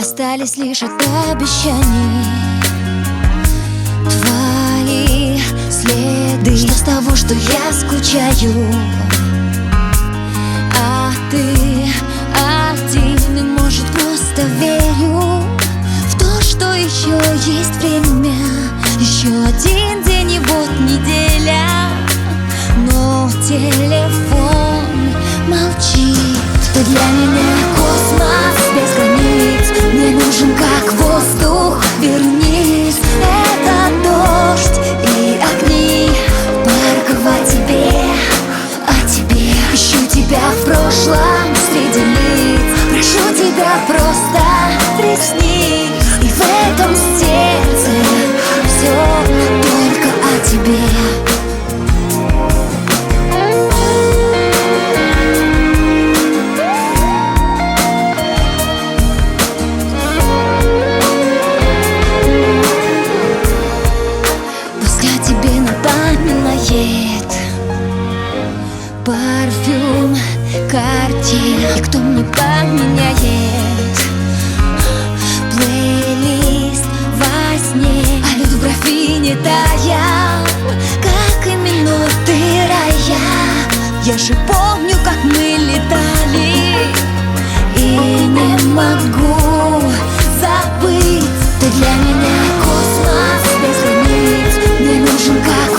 остались лишь от обещаний твои следы. Что с того, что я скучаю, а ты один, и может просто верю в то, что еще есть время. Еще один день и вот неделя, но телефон молчит. Ты для меня космос без границ, мне нужен как воздух, вернись. Это дождь и огни, только о тебе, о тебе. Ищу тебя в прошлом среди лиц, прошу тебя просто приснись. И в этом сердце все только о тебе. Парфюм, Cartier, и кто мне поменяет плейлист во сне? А лед в графине таял, как и минуты рая. Я же помню, как мы летали, и не могу забыть. Ты для меня космос без границ, мне нужен как